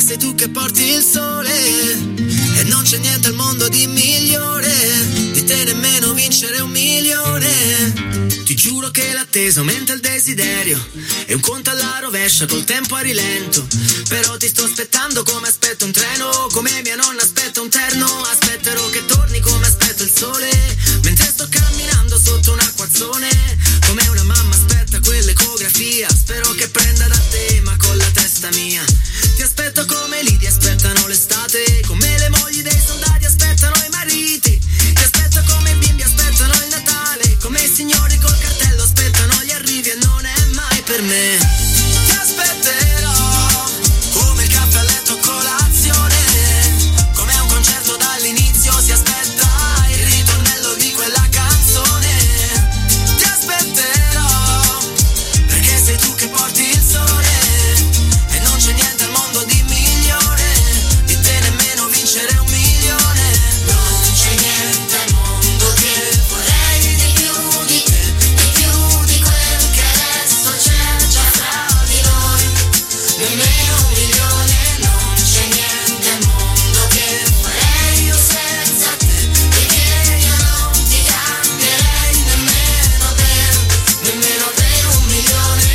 sei tu che porti il sole e non c'è niente al mondo di migliore di te, nemmeno vincere 1 milione. Ti giuro che l'attesa aumenta il desiderio e un conto alla rovescia col tempo a rilento, però ti sto aspettando come aspetto un treno, come mia nonna aspetta un terno. Aspetterò che torni come aspetto il sole mentre sto camminando sotto un acquazzone, come una mamma aspetta quell'ecografia. Spero che prenda da te ma con la testa mia. Ti aspetto come lì ti aspettano l'estate, come le mogli dei soldati aspettano i mariti. Ti aspetto come i bimbi aspettano il Natale, come i signori col cartello aspettano gli arrivi e non è mai per me. Ti aspetterò come il caffè a letto a colazione, come a un concerto dall'inizio si aspetta il ritornello di quella canzone. Ti aspetterò perché sei tu che porti il sole e non c'è niente al mondo di migliore di te, nemmeno vincere 1 milione. Non c'è niente al mondo che vorrei di più di te, di più di quel che adesso c'è già tra di noi, nemmeno 1 milione. Non c'è niente al mondo che farei io senza te, perché io non ti cambierei nemmeno per 1 milione.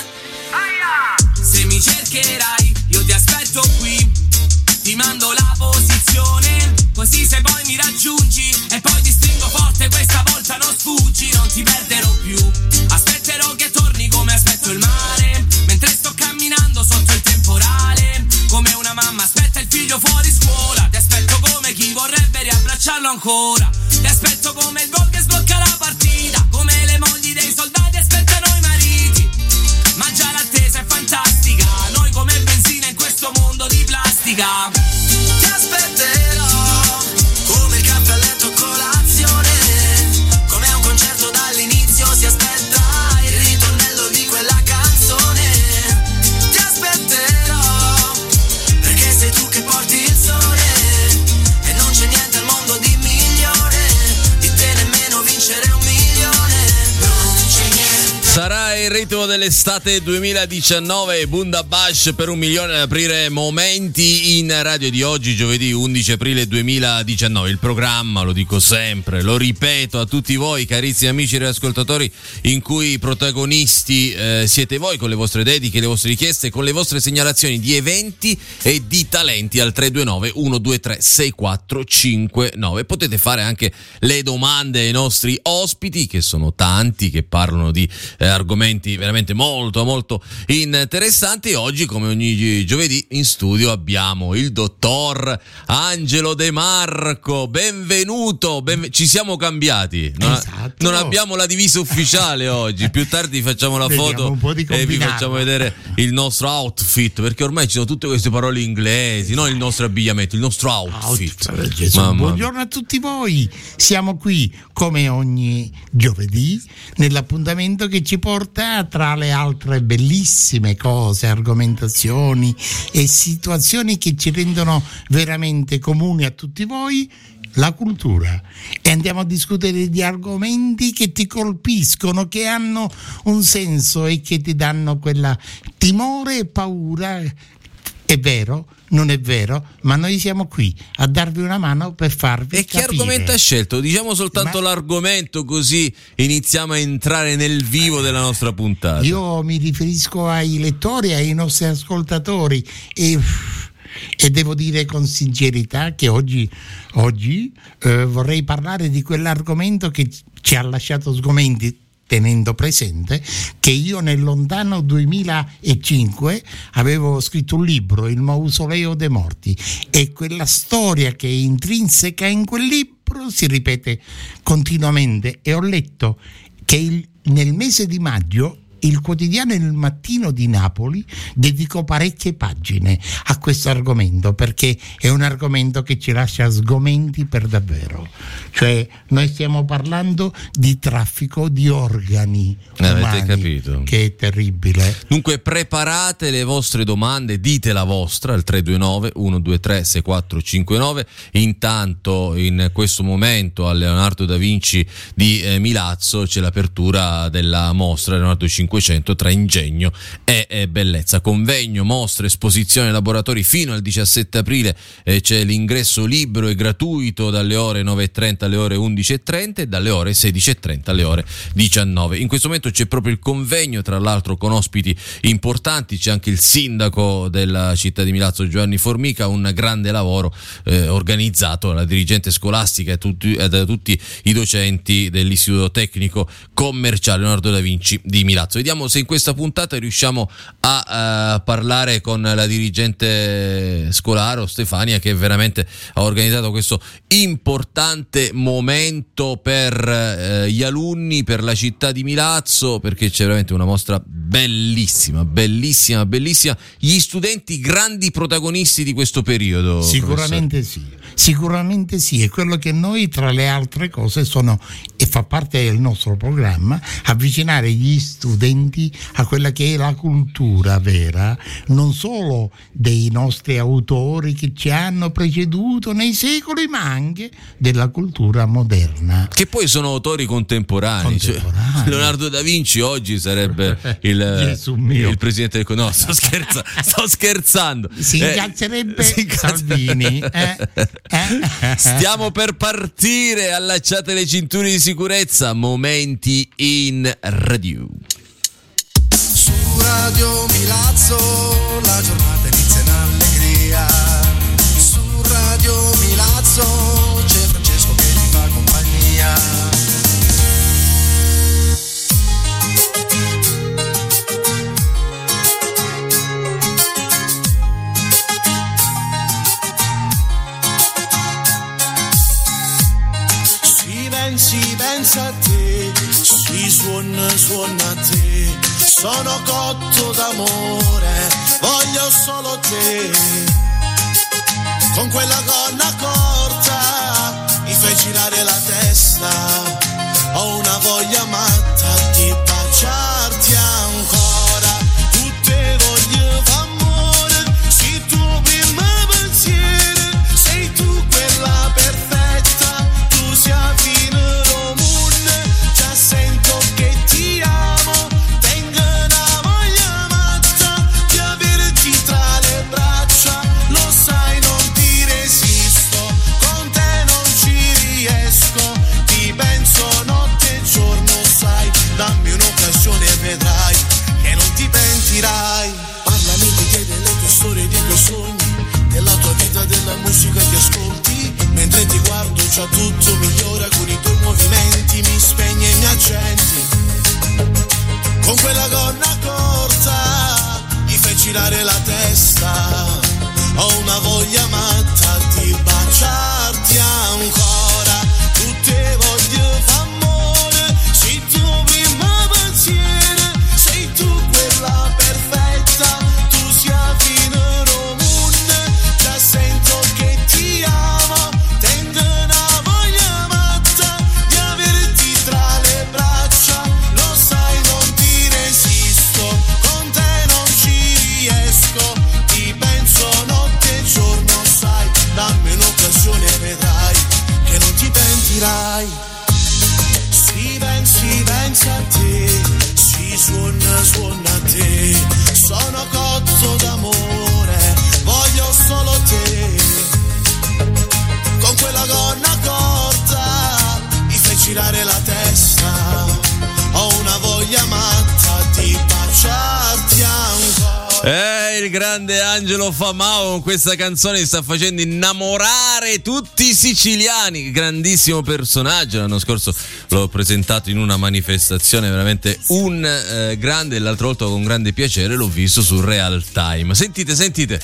Se mi cercherai io ti aspetto qui, ti mando la posizione, così se poi mi raggiungi e poi ti stringo forte, questa volta non sfuggi, non ti perderò più. Aspetterò che torni come aspetto il mare, mentre sto camminando sotto il temporale, come una mamma aspetta il figlio fuori scuola. Ti aspetto come chi vorrebbe riabbracciarlo ancora, ti aspetto come il gol che sblocca la partita, come le mogli dei soldati aspettano i mariti. Ma già l'attesa è fantastica, noi come benzina in questo mondo di plastica. Ti aspetterò come il caffè a letto a colazione, come a un concerto dall'inizio si aspetta il ritornello di quella canzone. Ti aspetterò perché sei tu che porti il sole e non c'è niente al mondo di migliore di te, nemmeno vincere 1 milione. Non c'è niente. Sarà il ritmo dell'estate 2019, Bundabash per 1 milione ad aprire Momenti in Radio di oggi, giovedì 11 aprile 2019. Il programma, lo dico sempre, lo ripeto a tutti voi carissimi amici e ascoltatori, in cui i protagonisti siete voi con le vostre dediche, le vostre richieste, con le vostre segnalazioni di eventi e di talenti al 329 123 6459. Potete fare anche le domande ai nostri ospiti, che sono tanti, che parlano di argomenti veramente molto molto interessanti. Oggi, come ogni giovedì, in studio abbiamo il dottor Angelo De Marco. Benvenuto, ci siamo cambiati, non abbiamo la divisa ufficiale oggi, più tardi facciamo la foto e vi facciamo vedere il nostro outfit, perché ormai ci sono tutte queste parole inglesi, non il nostro abbigliamento, il nostro outfit. Buongiorno a tutti voi, siamo qui come ogni giovedì nell'appuntamento che ci porta, tra le altre bellissime cose, argomentazioni e situazioni che ci rendono veramente comuni a tutti voi, la cultura, e andiamo a discutere di argomenti che ti colpiscono, che hanno un senso e che ti danno quella timore e paura. È vero? Non è vero? Ma noi siamo qui a darvi una mano per farvi capire. E che argomento hai scelto? Diciamo soltanto l'argomento, così iniziamo a entrare nel vivo della nostra puntata. Io mi riferisco ai lettori, ai nostri ascoltatori e devo dire con sincerità che oggi vorrei parlare di quell'argomento che ci ha lasciato sgomenti, tenendo presente che io nel lontano 2005 avevo scritto un libro, Il mausoleo dei morti, e quella storia che è intrinseca in quel libro si ripete continuamente, e ho letto che nel mese di maggio il quotidiano Il Mattino di Napoli dedicò parecchie pagine a questo argomento, perché è un argomento che ci lascia sgomenti per davvero. Cioè, noi stiamo parlando di traffico di organi umani, avete capito? Che è terribile. Dunque preparate le vostre domande, dite la vostra al 329 123 6459. Intanto in questo momento al Leonardo da Vinci di Milazzo c'è l'apertura della mostra Leonardo 5 500 tra ingegno e bellezza. Convegno, mostre, esposizioni, laboratori fino al 17 aprile. C'è l'ingresso libero e gratuito dalle ore 9:30 alle ore 11:30 e dalle ore 16:30 alle ore 19. In questo momento c'è proprio il convegno, tra l'altro con ospiti importanti, c'è anche il sindaco della città di Milazzo Giovanni Formica, un grande lavoro organizzato dalla dirigente scolastica e da tutti i docenti dell'Istituto Tecnico Commerciale Leonardo da Vinci di Milazzo. Vediamo se in questa puntata riusciamo a parlare con la dirigente Scolaro, Stefania, che veramente ha organizzato questo importante momento per gli alunni, per la città di Milazzo, perché c'è veramente una mostra bellissima. Gli studenti grandi protagonisti di questo periodo. Sicuramente sì, è quello che noi, tra le altre cose, e fa parte del nostro programma, avvicinare gli studenti a quella che è la cultura vera, non solo dei nostri autori che ci hanno preceduto nei secoli, ma anche della cultura moderna. Che poi sono autori contemporanei. Cioè, Leonardo da Vinci oggi sarebbe il presidente del no, sto scherzando. Si incazzerebbe Salvini. Stiamo per partire, allacciate le cinture di sicurezza, momenti in radio. Su Radio Milazzo la giornata inizia in allegria. Su Radio Milazzo c'è Francesco che ti fa compagnia. Si pensa a te, si suona a te, sono cotto d'amore, voglio solo te, con quella gonna corta mi fai girare la testa, ho una voglia matta di baciarti ancora, tutte voglie d'amore, sei tu primo pensiero, sei tu quella perfetta, tu sei fino. Dammi un'occasione e vedrai che non ti pentirai. Parlami di te, delle tue storie, dei tuoi sogni, della tua vita, della musica che ascolti. Mentre ti guardo già tutto migliora, con i tuoi movimenti mi spegni e mi accendi. Con quella gonna corta mi fai girare la testa. Ho una voglia matta di baciarti ancora. Tutte voglie d'amore, sei tu prima pensiero, sei tu quella perfetta, tu sei fino moon, già sento che ti amo, tengo una voglia matta di averti tra le braccia, lo sai non ti resisto, con te non ci riesco, ti penso notte e giorno, sai, dammi un'occasione e vedrai che non ti pentirai. Si pensa a te, si suona a te, sono cotto d'amore, voglio solo te, con quella gonna corta mi fai girare la testa, ho una voglia matta di baciarti ancora. Il grande Angelo Famao con questa canzone sta facendo innamorare tutti i siciliani, grandissimo personaggio, l'anno scorso l'ho presentato in una manifestazione, veramente un grande, e l'altra volta con grande piacere l'ho visto su Real Time. Sentite.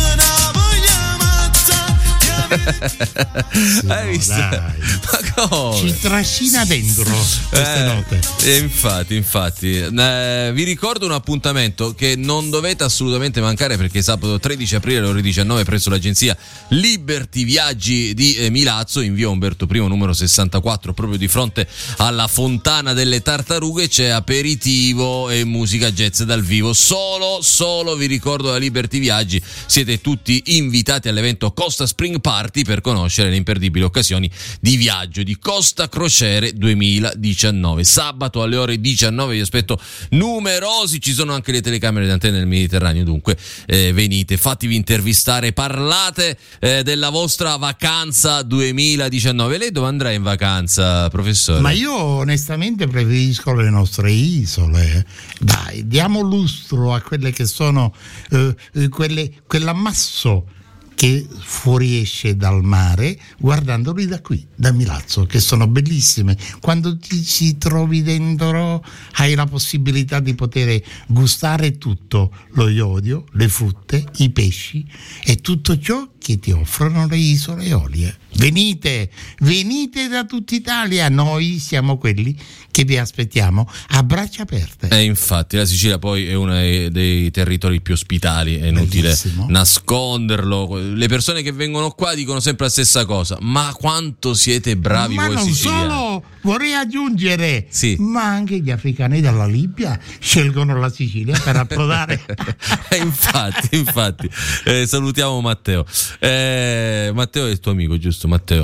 Hai visto? Dai. Ma cosa? Ci trascina dentro queste note. Infatti. Vi ricordo un appuntamento che non dovete assolutamente mancare, perché sabato 13 aprile alle ore 19 presso l'agenzia Liberty Viaggi di Milazzo, in via Umberto I numero 64, proprio di fronte alla Fontana delle Tartarughe, c'è aperitivo e musica jazz dal vivo. Solo vi ricordo, la Liberty Viaggi siete tutti invitati all'evento Costa Spring Party parti per conoscere le imperdibili occasioni di viaggio di Costa Crociere 2019. Sabato alle ore 19 vi aspetto numerosi, ci sono anche le telecamere di Antenne del Mediterraneo, dunque venite, fatevi intervistare, parlate della vostra vacanza 2019. Lei dove andrà in vacanza, professore? Ma io onestamente preferisco le nostre isole. Dai, diamo lustro a quelle che sono quell'ammasso che fuoriesce dal mare, guardandoli da qui, da Milazzo, che sono bellissime. Quando ti ci trovi dentro hai la possibilità di poter gustare tutto, lo iodio, le frutte, i pesci e tutto ciò che ti offrono le isole Eolie. Venite da tutta Italia, noi siamo quelli che vi aspettiamo a braccia aperte. E infatti la Sicilia poi è uno dei territori più ospitali, è inutile Bellissimo. nasconderlo. Le persone che vengono qua dicono sempre la stessa cosa: ma quanto siete bravi ma voi non siciliani. solo, vorrei aggiungere, sì, ma anche gli africani dalla Libia scelgono la Sicilia per approdare. infatti salutiamo Matteo. Matteo è il tuo amico, giusto? Matteo,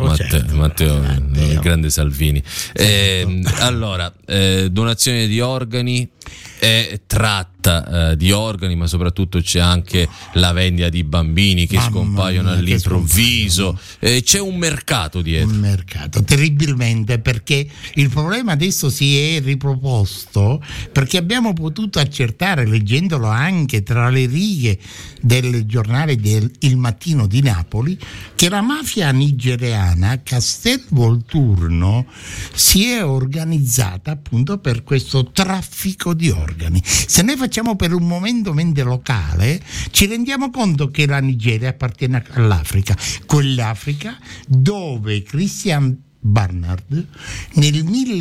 il grande Salvini. Allora, donazione di organi, tratta di organi, ma soprattutto c'è anche la vendita di bambini che scompaiono all'improvviso. C'è un mercato dietro. Un mercato, terribilmente, perché il problema adesso si è riproposto, perché abbiamo potuto accertare, leggendolo anche tra le righe del giornale Il Mattino di Napoli, che la mafia nigeriana Castelvolturno si è organizzata appunto per questo traffico di organi. Se noi facciamo per un momento mente locale, ci rendiamo conto che la Nigeria appartiene all'Africa, quell'Africa dove Christian Barnard nel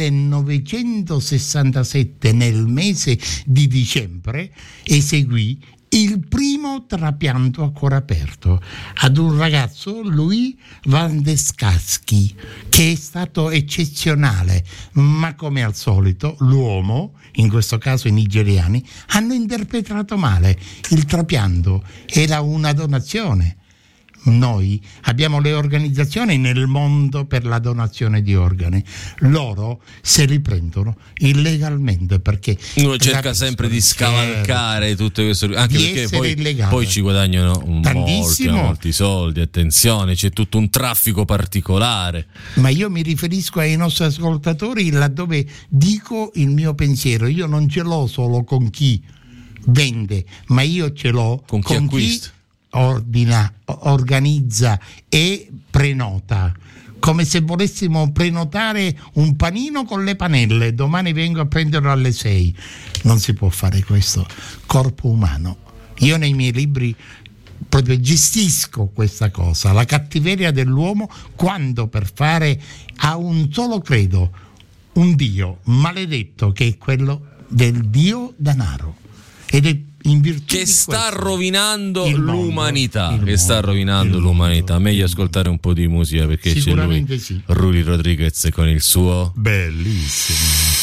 1967, nel mese di dicembre, eseguì il primo trapianto a cuore aperto ad un ragazzo, Louis Van Descaschi, che è stato eccezionale, ma come al solito l'uomo, in questo caso i nigeriani, hanno interpretato male. Il trapianto era una donazione. Noi abbiamo le organizzazioni nel mondo per la donazione di organi, loro se li prendono illegalmente, perché uno cerca sempre di scavalcare tutto questo, anche perché poi ci guadagnano molti soldi. Attenzione, c'è tutto un traffico particolare. Ma io mi riferisco ai nostri ascoltatori laddove dico il mio pensiero. Io non ce l'ho solo con chi vende, ma io ce l'ho con chi acquista, organizza e prenota, come se volessimo prenotare un panino con le panelle. Domani vengo a prenderlo alle 6. Non si può fare questo. Corpo umano. Io nei miei libri proprio gestisco questa cosa, la cattiveria dell'uomo, quando per fare ha un solo credo, un Dio maledetto, che è quello del Dio denaro, ed è in virtù che sta questo, rovinando l'umanità, l'umanità. Meglio ascoltare un po' di musica, perché c'è lui, sì. Ruli Rodriguez, con il suo bellissimo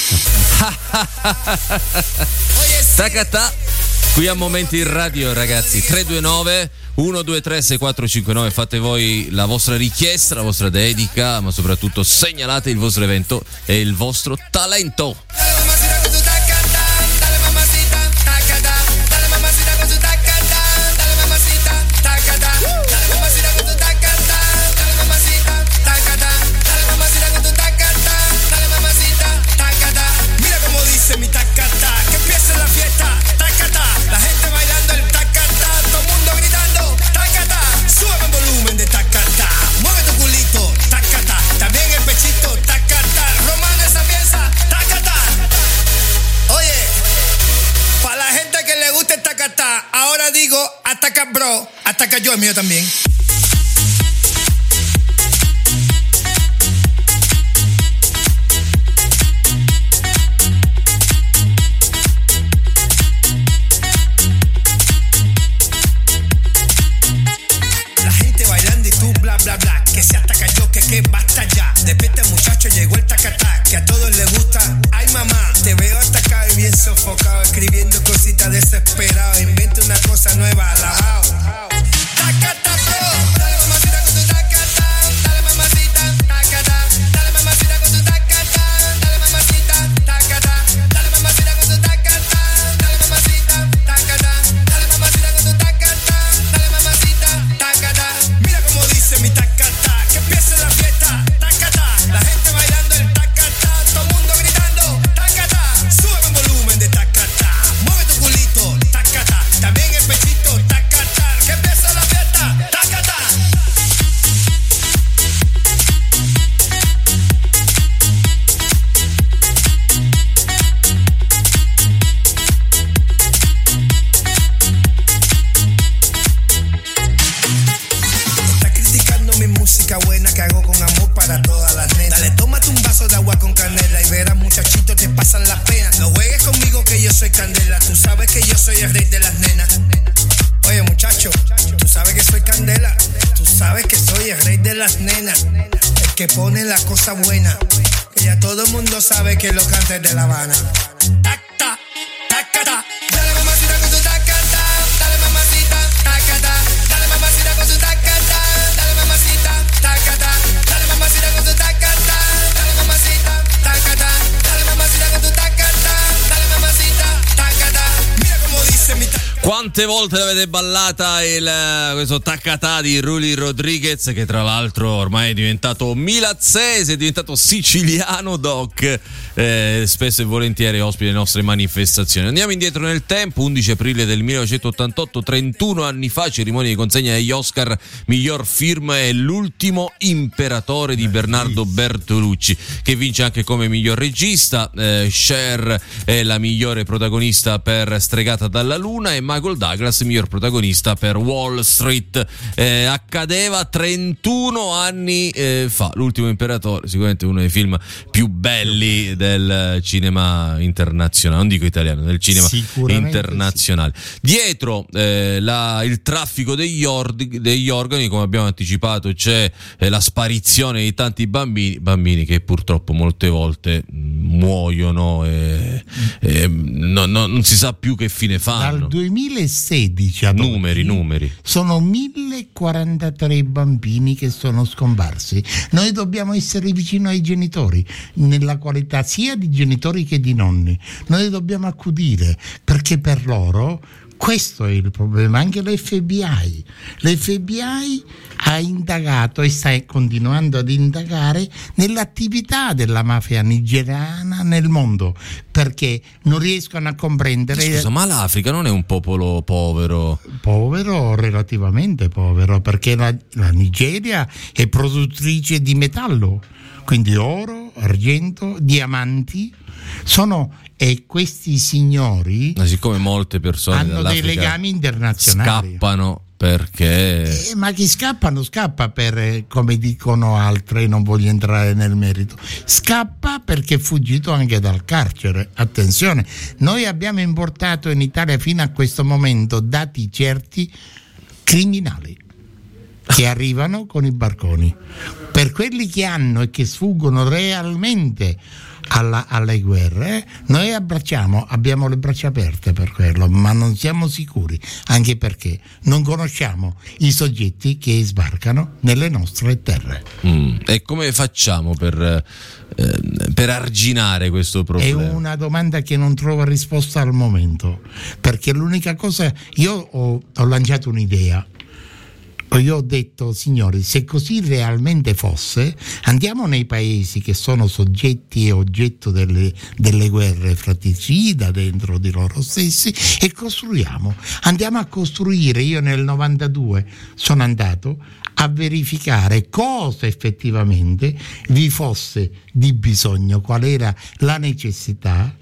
Tacatà, qui a Momenti in Radio, ragazzi. 329 123 6459, fate voi la vostra richiesta, la vostra dedica, ma soprattutto segnalate il vostro evento e il vostro talento. Ahora digo, ataca bro, ataca yo, el mío también. La gente bailando y tú bla bla bla, que se ataca yo, que basta ya. Despierta muchacho, llegó el tacatá, que a todos les gusta. Ay mamá, te veo atacado y bien sofocado, escribiendo cositas desesperado. Inventa una cosa nueva, alabao. Tacata bro. soy el rey de las nenas. Oye muchacho, tú sabes que soy candela. Tú sabes que soy el rey de las nenas. El que pone la cosa buena. Que ya todo el mundo sabe que lo canta de La Habana. Tacta, tacata. Dale mamacita con tu tacata. Dale mamacita, tacata. Dale mamacita con tu tacata. Dale mamacita, tacata. Dale mamacita con tu tacata. Dale mamacita, tacata. Dale mamacita con tu tacata. Dale mamacita, tacata. Mira como dice mi tacata. Quante volte l'avete ballata questo taccatà di Ruli Rodriguez, che tra l'altro ormai è diventato milazzese, è diventato siciliano, Doc, spesso e volentieri ospite le nostre manifestazioni. Andiamo indietro nel tempo, 11 aprile del 1988, 31 anni fa, cerimonia di consegna degli Oscar, miglior film è L'ultimo imperatore di Bernardo Bertolucci, che vince anche come miglior regista. Cher è la migliore protagonista per Stregata dalla Luna e Michael Douglas miglior protagonista per Wall Street. Accadeva 31 anni fa. L'ultimo imperatore, sicuramente uno dei film più belli del cinema internazionale, non dico italiano, del cinema internazionale. Sì. Dietro il traffico degli organi, come abbiamo anticipato, c'è la sparizione di tanti bambini che purtroppo molte volte muoiono e non si sa più che fine fanno. Dal 2016 ad numeri sono 1043 bambini che sono scomparsi. Noi dobbiamo essere vicino ai genitori, nella qualità sia di genitori che di nonni. Noi dobbiamo accudire, perché per loro questo è il problema. Anche l'FBI ha indagato e sta continuando ad indagare nell'attività della mafia nigeriana nel mondo, perché non riescono a comprendere. Scusa, ma l'Africa non è un popolo povero? Povero, relativamente povero, perché la Nigeria è produttrice di metallo, quindi oro, argento, diamanti. E questi signori, ma siccome molte persone hanno dei legami internazionali, scappano perché ma chi scappa per, come dicono altre, non voglio entrare nel merito, scappa perché è fuggito anche dal carcere. Attenzione, noi abbiamo importato in Italia fino a questo momento dati certi criminali che arrivano con i barconi. Per quelli che hanno e che sfuggono realmente alle guerre, noi abbiamo le braccia aperte per quello, ma non siamo sicuri, anche perché non conosciamo i soggetti che sbarcano nelle nostre terre. E come facciamo per arginare questo problema? È una domanda che non trova risposta al momento, perché l'unica cosa, io ho lanciato un'idea. Io ho detto, signori, se così realmente fosse, andiamo nei paesi che sono soggetti e oggetto delle guerre fratricida dentro di loro stessi e costruiamo. Andiamo a costruire. Io nel 92 sono andato a verificare cosa effettivamente vi fosse di bisogno, qual era la necessità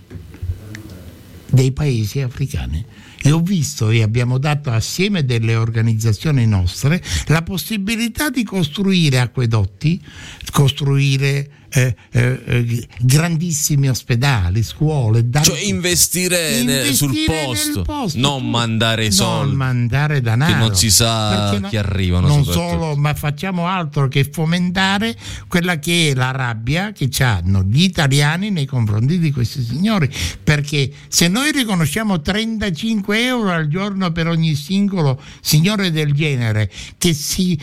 dei paesi africani. E ho visto e abbiamo dato assieme delle organizzazioni nostre la possibilità di costruire acquedotti, costruire grandissimi ospedali, scuole, cioè investire sul posto, non mandare soldi, non mandare denaro, che non si sa chi arrivano. Non solo, ma facciamo altro che fomentare quella che è la rabbia che hanno gli italiani nei confronti di questi signori, perché se noi riconosciamo 35 euro al giorno per ogni singolo signore del genere che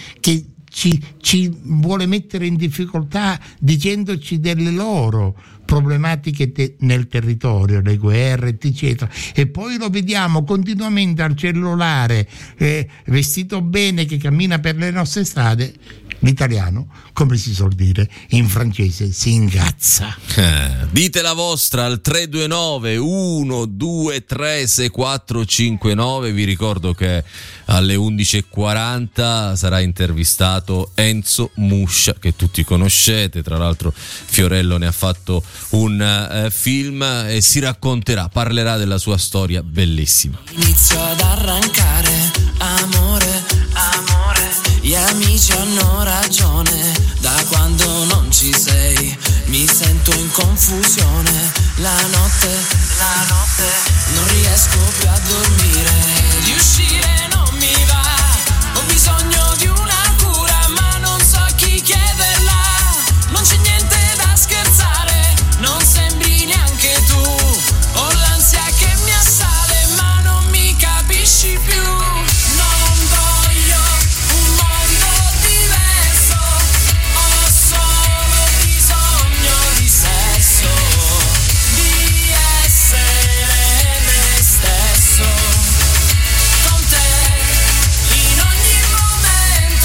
ci vuole mettere in difficoltà dicendoci delle loro problematiche nel territorio, le guerre, eccetera, e poi lo vediamo continuamente al cellulare, vestito bene, che cammina per le nostre strade, l'italiano, come si suol dire in francese, si ingazza. Dite la vostra al 329 123 6459. Vi ricordo che alle 11:40 sarà intervistato Enzo Muscia, che tutti conoscete, tra l'altro Fiorello ne ha fatto un film e parlerà della sua storia bellissima. Inizio ad arrancare, amore, yeah. amici hanno ragione, da quando non ci sei mi sento in confusione. La notte non riesco più a dormire, di uscire non mi va, ho bisogno di una cura ma non so a chi chiederla. Non c'è niente da scherzare, non sembri neanche tu, ho l'ansia che mi assale ma non mi capisci più. Non voglio un mondo diverso, ho solo bisogno di sesso, di essere me stesso, con te in ogni momento.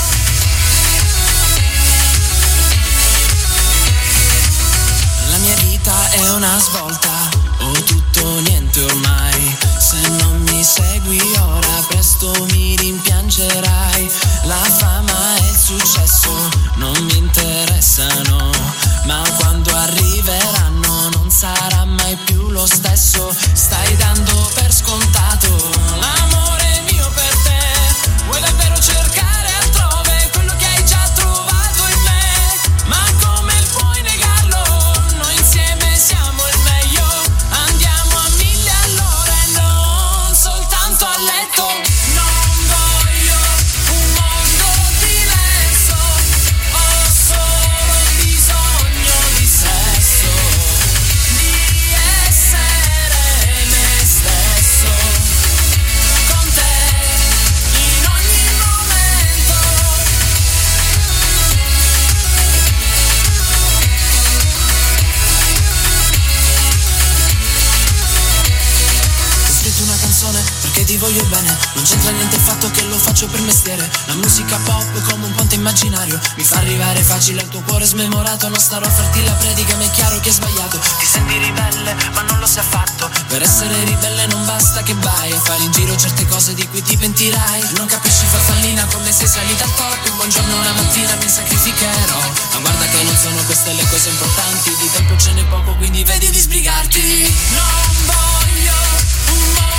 La mia vita è una svolta, o tutto o niente ormai. Se non mi segui ora presto mi rimpiangerai. La fama e il successo non mi interessano, ma quando arriveranno non sarà mai più lo stesso. Stai dando per scontato l'amore mio per te, vuoi davvero cercare altrove quello che hai già trovato in me? Ma come puoi negarlo? Noi insieme siamo il meglio, andiamo a 1000 all'ora e non soltanto a letto. Non voglio un mondo diverso, ho solo bisogno di sesso, di essere me stesso, con te in ogni momento. Ho scritto una canzone perché ti voglio bene, non c'entra niente il fatto che lo faccio per mestiere. La musica pop come un ponte immaginario mi fa arrivare facile al tuo cuore smemorato. Non starò a farti la predica, ma è chiaro che hai sbagliato. Ti senti ribelle ma non lo sei affatto, per essere ribelle non basta che vai a fare in giro certe cose di cui ti pentirai. Non capisci farfallina come sei salita al top, un buongiorno una mattina mi sacrificherò. Ma guarda che non sono queste le cose importanti, di tempo ce n'è poco quindi vedi di sbrigarti. Non voglio un mondo